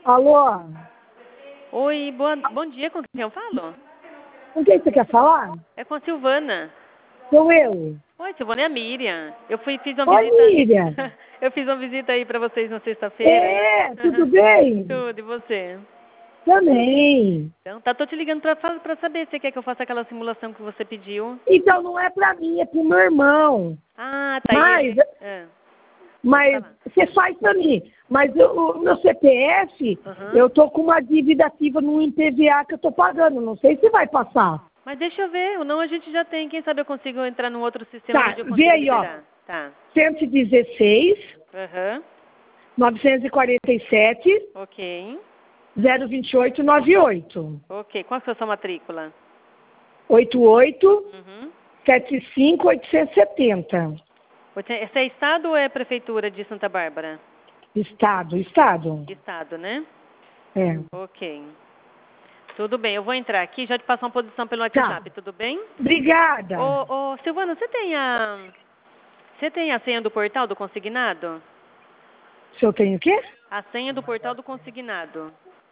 Alô? Oi, bom dia, com quem eu falo? Com quem você quer falar? É com a Silvana. Sou eu. Oi, Silvana, é a Miriam. Fiz uma Oi, visita. Miriam. Eu fiz uma visita aí pra vocês na sexta-feira. Tudo bem? Tudo, e você? Também. Então, tô te ligando pra saber se você quer que eu faça aquela simulação que você pediu. Então não é pra mim, é pro meu irmão. Ah, tá Mas, aí. Pode mas falar. você faz pra mim. Mas o meu CPF, Uhum. eu tô com uma dívida ativa no IPVA que eu tô pagando. Não sei se vai passar. Mas deixa eu ver, o não a gente já tem. Quem sabe eu consigo entrar num outro sistema Tá, onde eu vê consigo aí, ó. liberar. Tá. 116, Aham. 947, Ok. 02898. Ok. Qual que é a sua matrícula? 88 Uhum. 75 870. Essa é estado ou é prefeitura de Santa Bárbara? Estado. Estado, né? É. Ok. Tudo bem, eu vou entrar aqui e já te passar uma posição pelo Tá. WhatsApp, tudo bem? Obrigada. Ô, Silvana, você tem a senha do portal do consignado? Se eu tenho o quê? A senha do portal do consignado.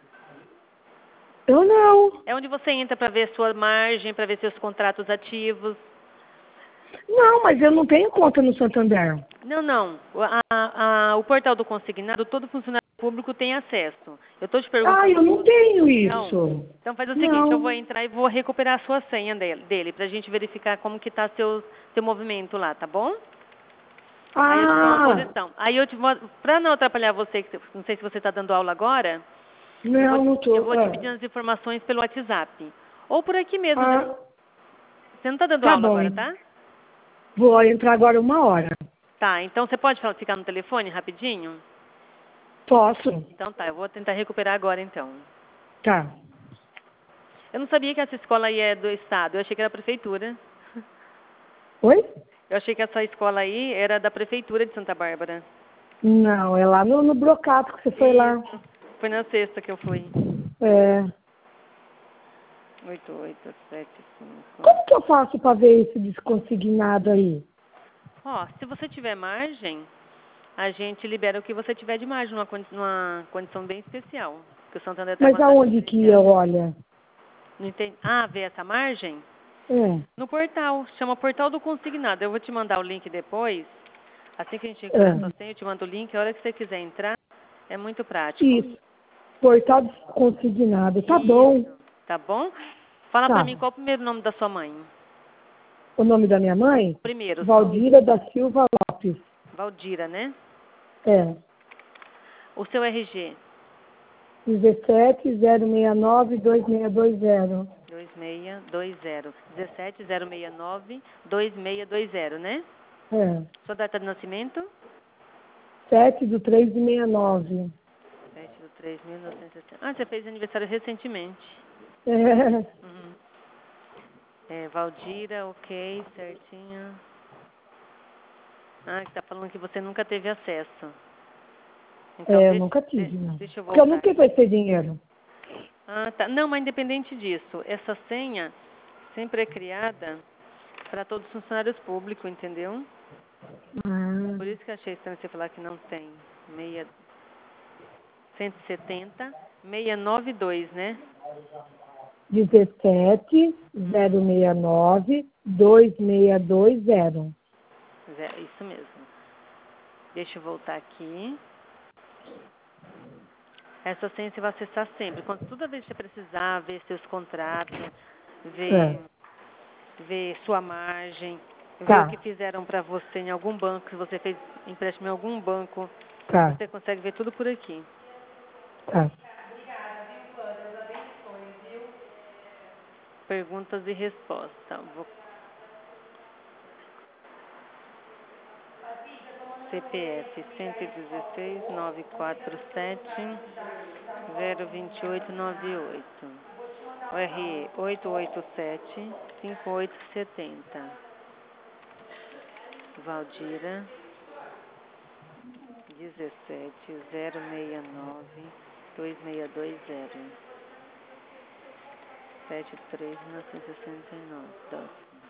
Eu não. É onde você entra para ver sua margem, para ver seus contratos ativos. Não, mas eu não tenho conta no Santander. Não. O portal do consignado, todo funcionário público tem acesso. Eu estou te Ah, perguntando eu se não você... tenho Não? isso. Então faz o seguinte, eu vou Não. entrar e vou recuperar a sua senha dele para a gente verificar como que está seu movimento lá, tá bom? Aí eu te dou uma Ah, posição. Aí eu te vou... Para não atrapalhar você, não sei se você está dando aula agora, não eu tô. vou te pedir as informações pelo WhatsApp. Ou por aqui mesmo. Ah, Você não está dando tá aula bom. agora, tá? Vou entrar agora 1 hora. Tá, então você pode ficar no telefone rapidinho? Posso? Então tá, eu vou tentar recuperar agora então. Tá. Eu não sabia que essa escola aí é do estado, eu achei que era a prefeitura. Oi? Eu achei que essa escola aí era da prefeitura de Santa Bárbara. Não, é lá no Brocato que você foi lá. Isso. Foi na sexta que eu fui. É. 8875. Como que eu faço para ver esse desconsignado aí? Ó, se você tiver margem, a gente libera o que você tiver de margem, numa condição bem especial. Porque o Santander está com Mas a taxa aonde que eu diferenciada. olho? Não entende? Ah, vê essa margem? É. No portal, chama Portal do Consignado. Eu vou te mandar o link depois. Assim que a gente recuperar sua É. senha, eu te mando o link. A hora que você quiser entrar, é muito prático. Isso. Portal desconsignado. Tá bom. Isso. Tá bom? Fala pra Tá. mim qual é o primeiro nome da sua mãe. O nome da minha mãe? Primeiro só. Valdira da Silva Lopes. Valdira, né? É. O seu RG. 17 069 2620. 2620. 17069-2620, né? É. Sua data de nascimento? 7/3/69. 7/3/1960. Ah, você fez aniversário recentemente. É. Uhum. Valdira, ok, certinho. Ah, que tá falando que você nunca teve acesso. Então, É, eu nunca tive, não. deixa eu Porque eu voltar nunca aqui. emprestei dinheiro. Ah, tá. Não, mas independente disso, essa senha sempre é criada para todos os funcionários públicos, entendeu? Ah. Por isso que eu achei estranho você falar que não tem. 170 692, né? 17 069 2620. Isso mesmo. Deixa eu voltar aqui. Essa senha você vai acessar sempre. Toda vez que você precisar ver seus contratos, É. ver sua margem, ver o Tá, que fizeram para você em algum banco, se você fez empréstimo em algum banco, tá, você consegue ver tudo por aqui. tá. Perguntas e respostas. CPF 116 947 02898. RE 887 5870. Valdira 17 069 2620 73 1969.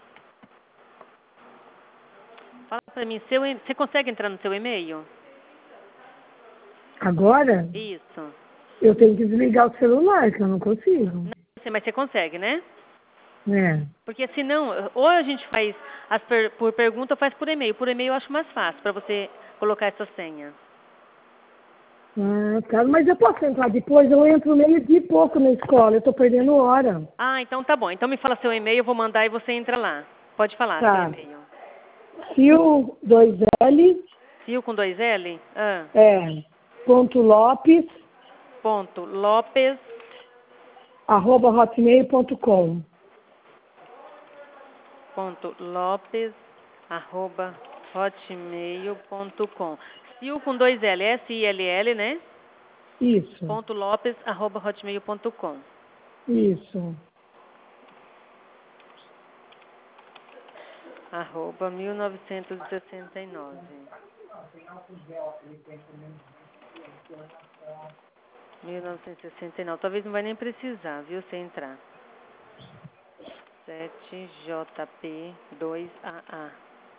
Fala pra mim, você consegue entrar no seu e-mail? Agora? Isso. Eu tenho que desligar o celular, que eu não consigo. Não, mas você consegue, né? É. Porque senão, ou a gente faz por pergunta ou faz por e-mail. Por e-mail eu acho mais fácil para você colocar essa senha. Ah, tá. Mas eu posso entrar depois? Eu entro meio-dia e pouco na escola, eu tô perdendo hora. Ah, então tá bom. Então me fala seu e-mail, eu vou mandar e você entra lá. Pode falar seu Tá. e-mail. Sil, 2L, Sil com 2L? ponto Lopes, Ponto Lopes, @hotmail.com. arroba hotmail.com. Sil com 2L, S-I-L-L, né? Isso, Ponto Lopes, arroba hotmail.com. isso. Arroba 1969. 1969. Talvez não vai nem precisar, viu, você entrar. 7JP2AA.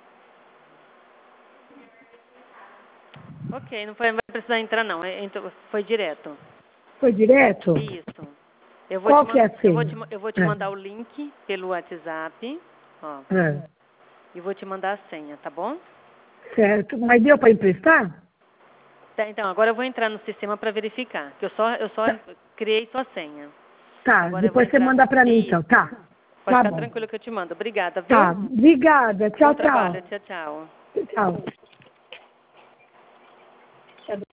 Ok, não vai precisar entrar não. Foi direto. Foi direto? Isso. Qual que é a senha? Eu vou te mandar o link pelo WhatsApp, ó, e vou te mandar a senha, tá bom? Certo. Mas deu para emprestar? Tá, então, agora eu vou entrar no sistema para verificar, que eu só criei sua senha. Tá, Agora eu vou depois você entrar. manda para mim então, Isso. tá? Pode Tá ficar bom. tranquilo que eu te mando. Obrigada, viu? Tá, obrigada. Bom Tchau, tchau. trabalho. Tchau, tchau. Tchau.